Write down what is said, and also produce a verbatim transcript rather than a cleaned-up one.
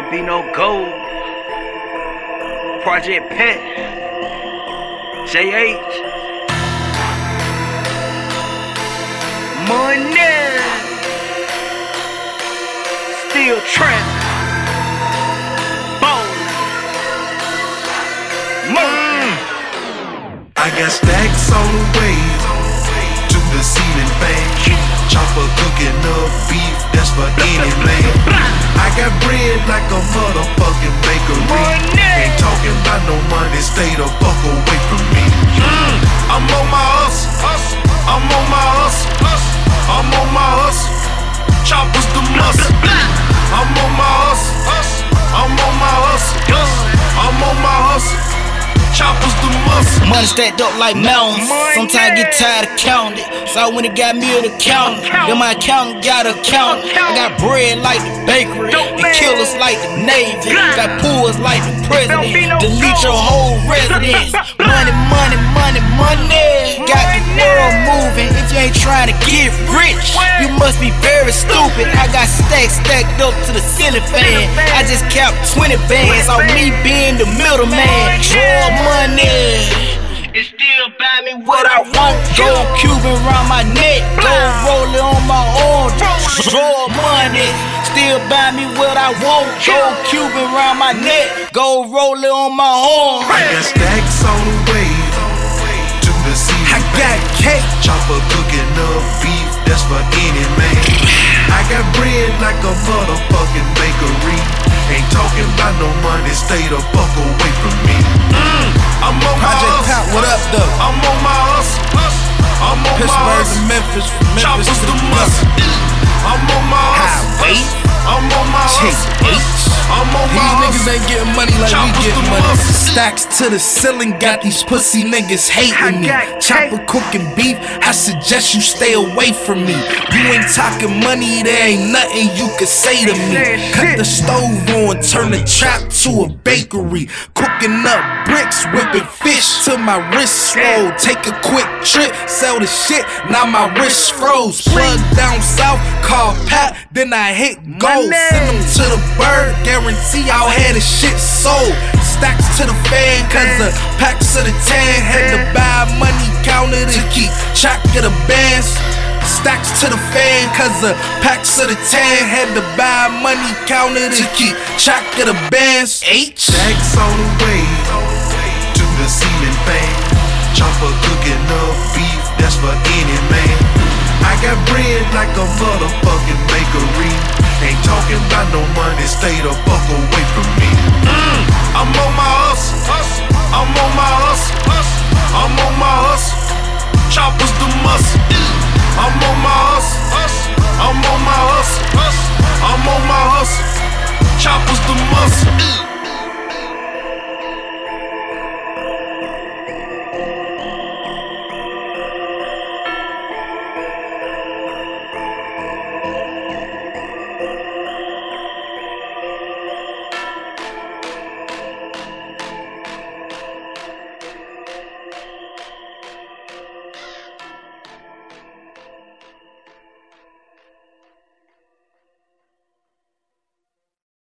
Don't be no gold. Project Pet. J H. Money. Still trap. Ballin'. Moving. I got stacks on the way to the ceiling fan. Chopper cooking up beef, that's for any man. I got bread like a motherfucking bakery. Ain't talking about no money, stay the fuck away from me. I'm on my hustle, I'm on my hustle, I'm on my hustle. Choppers the muscle. I'm on my hustle, I'm on my hustle, I'm on my hustle. Choppers the muscle. Money stacked up like mountains. Sometimes get tired of counting it. So I went and got me an accountant. Then my accountant got a accountant. I got bread like the bakery and killers like the Navy. Got pools like the president. Delete your whole residence. Money, money, money, money. Got the world moving. If you ain't trying to get rich, you must be very stupid. I got stacks stacked up to the ceiling fan. I just capped twenty bands on me being the middleman. Draw money, it still buy me what I want. Gold Cuban round my neck, gold rolling on my arm. Draw money, still buy me what I want. Gold Cuban round my neck, gold rolling on my arm. I got stacks on the way to the ceiling. I got cake, chopper cooking up beef, that's for any man. I got bread like a motherfucking bakery. Ain't talking about no money, stay the fuck away from me. I'm on my hustle. What up, though? I'm on my hustle. I'm on my Pittsburgh hustle. to Memphis, from Memphis Choppers to the the muscle. I'm on my hustle. I'm on my hustle. I'm on my These hustle. niggas ain't getting money like Choppers we getting the money. muscle. Stacks to the ceiling, got these pussy niggas hating me. Chopper cooking beef, I suggest you stay away from me. You ain't talking money, there ain't nothing you can say to me. Cut the stove on, turn the trap to a bakery. Cooking up bricks, whipping fish till my wrist swole. Take a quick trip, sell the shit, now my wrist froze. Plug down south, call Pat, then I hit gold. Send them to the bird, guarantee I'll have the shit sold. Stacks to the fan, cause the packs of the tan. Had to buy money counter to keep track of the bands. Stacks to the fan, cause the packs of the tan. Had to buy money counter to keep track of the bands. H. Stacks on the way to the ceiling fan. Chopper cooking up beef, that's for any man. I got bread like a motherfucking bakery. Ain't talking about no money, stay the fuck away from me. I'm on my hustle, I'm on my hustle, I'm on my hustle. Choppers the muscle. I'm on my hustle, I'm on my hustle, I'm on my hustle. Choppers the muscle.